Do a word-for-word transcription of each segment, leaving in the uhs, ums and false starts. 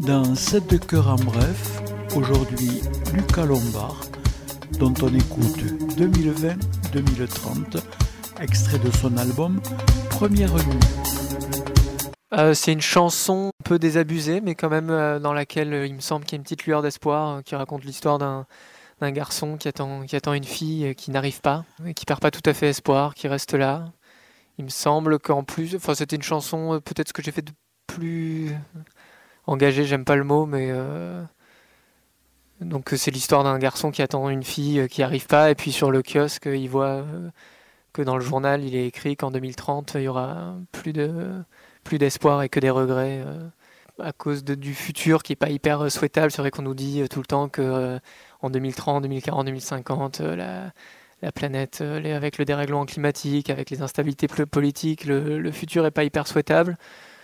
Dans sept de cœur en bref, aujourd'hui Lucas Lombard, dont on écoute deux mille vingt deux mille trente, extrait de son album Première Nuit. Euh, c'est une chanson un peu désabusée, mais quand même euh, dans laquelle euh, il me semble qu'il y a une petite lueur d'espoir, euh, qui raconte l'histoire d'un, d'un garçon qui attend, qui attend une fille euh, qui n'arrive pas, et qui perd pas tout à fait espoir, qui reste là. Il me semble qu'en plus, enfin c'était une chanson, euh, peut-être ce que j'ai fait de plus engagé, j'aime pas le mot, mais euh, donc c'est l'histoire d'un garçon qui attend une fille euh, qui n'arrive pas, et puis sur le kiosque, il voit euh, que dans le journal, il est écrit qu'en deux mille trente, il y aura plus de plus d'espoir et que des regrets euh, à cause de, du futur qui est pas hyper euh, souhaitable. C'est vrai qu'on nous dit euh, tout le temps que euh, en deux mille trente, deux mille quarante, deux mille cinquante, euh, la, la planète, euh, les, avec le dérèglement climatique, avec les instabilités politiques, le, le futur est pas hyper souhaitable.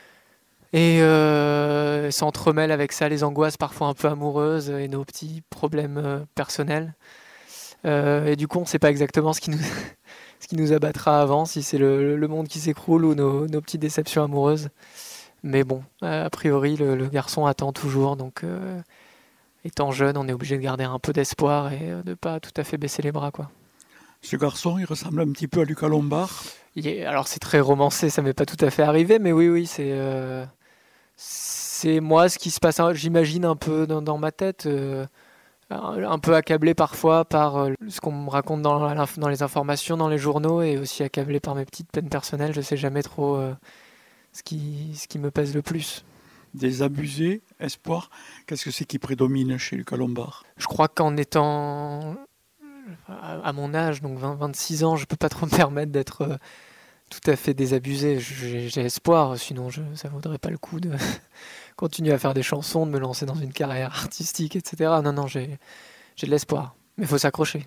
Et euh, s'entremêlent avec ça les angoisses parfois un peu amoureuses et nos petits problèmes euh, personnels. Euh, et du coup, on ne sait pas exactement ce qui nous ce qui nous abattra avant, si c'est le, le monde qui s'écroule ou nos, nos petites déceptions amoureuses. Mais bon, a priori, le, le garçon attend toujours, donc euh, étant jeune, on est obligé de garder un peu d'espoir et de ne pas tout à fait baisser les bras, quoi. Ce garçon, il ressemble un petit peu à Lucas Lombard. Il est, alors c'est très romancé, ça m'est pas tout à fait arrivé, mais oui, oui, c'est, euh, c'est moi ce qui se passe, j'imagine un peu dans, dans ma tête. Euh, un peu accablé parfois par ce qu'on me raconte dans, dans les informations, dans les journaux, et aussi accablé par mes petites peines personnelles. Je sais jamais trop euh, ce, qui, ce qui me pèse le plus. Désabusé, espoir, qu'est-ce que c'est qui prédomine chez Lucas Lombard ? Je crois qu'en étant à mon âge, donc vingt, vingt-six ans, je peux pas trop me permettre d'être euh, tout à fait désabusé. J'ai, j'ai espoir, sinon je, ça vaudrait pas le coup de continuer à faire des chansons, de me lancer dans une carrière artistique, et cetera. Non, non, j'ai, j'ai de l'espoir. Mais il faut s'accrocher.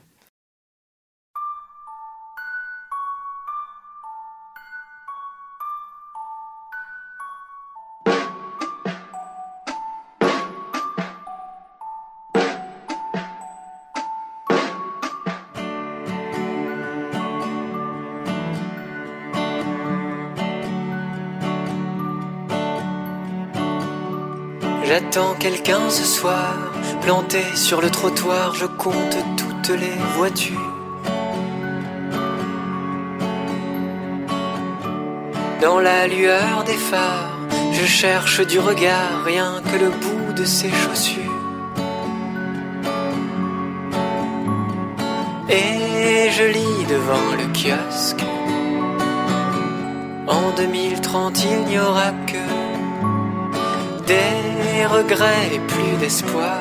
J'attends quelqu'un ce soir, planté sur le trottoir, je compte toutes les voitures. Dans la lueur des phares, je cherche du regard, rien que le bout de ses chaussures. Et je lis devant le kiosque, en deux mille trente il n'y aura que des regrets et plus d'espoir.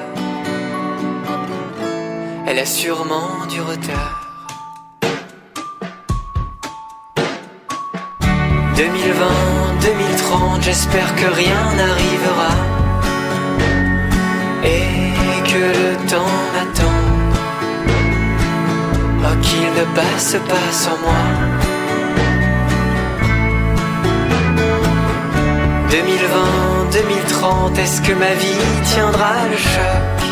Elle a sûrement du retard. deux mille vingt, deux mille trente, j'espère que rien n'arrivera et que le temps m'attende. Oh, qu'il ne passe pas sans moi. deux mille vingt, deux mille trente, est-ce que ma vie tiendra le choc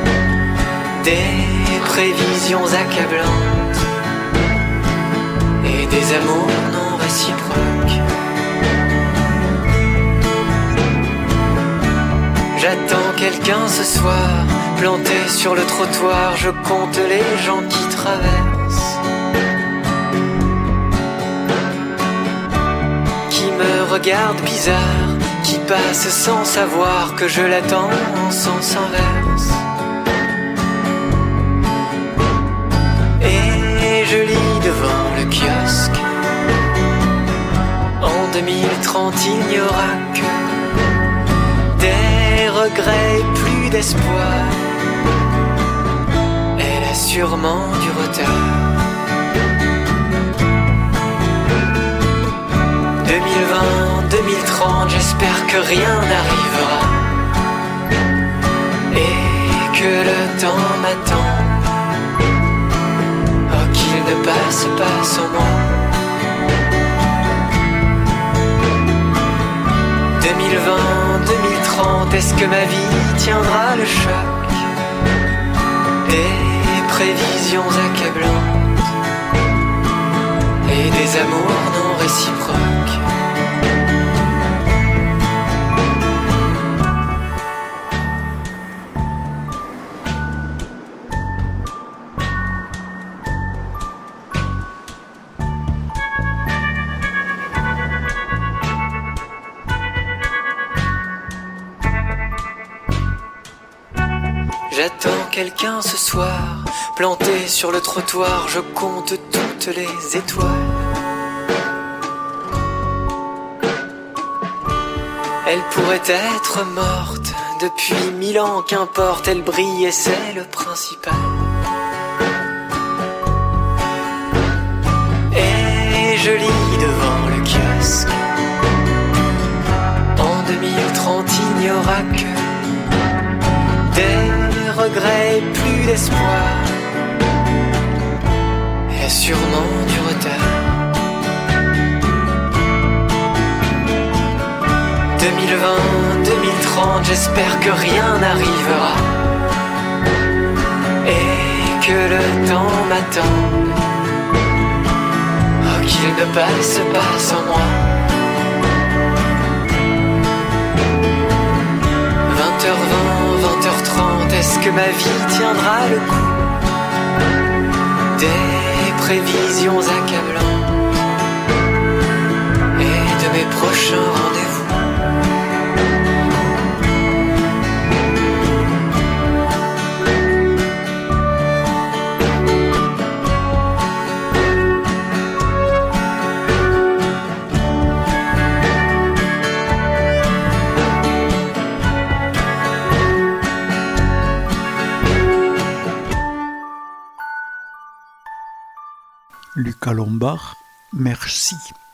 des prévisions accablantes et des amours non réciproques? J'attends quelqu'un ce soir, planté sur le trottoir, je compte les gens qui traversent, qui me regardent bizarre, qui passe sans savoir que je l'attends en sens inverse. Et je lis devant le kiosque, en deux mille trente il n'y aura que des regrets et plus d'espoir. Elle a sûrement du retard. deux mille vingt, deux mille trente, j'espère que rien n'arrivera et que le temps m'attend. Oh, qu'il ne passe pas sans moi. deux mille vingt, deux mille trente, est-ce que ma vie tiendra le choc des prévisions accablantes et des amours non réciproques? J'attends quelqu'un ce soir, planté sur le trottoir, je compte toutes les étoiles. Elle pourrait être morte depuis mille ans, qu'importe, elle brille et c'est le principal. Et je lis devant le kiosque, en deux mille trente il n'y aura que des regrets et plus d'espoir, et sûrement du retard. deux mille vingt, deux mille trente, j'espère que rien n'arrivera et que le temps m'attende. Oh, qu'il ne passe pas sans moi. vingt heures vingt, vingt heures trente, est-ce que ma vie tiendra le coup? Des prévisions accablantes et de mes prochains rendez-vous. Lucas Lombard, merci.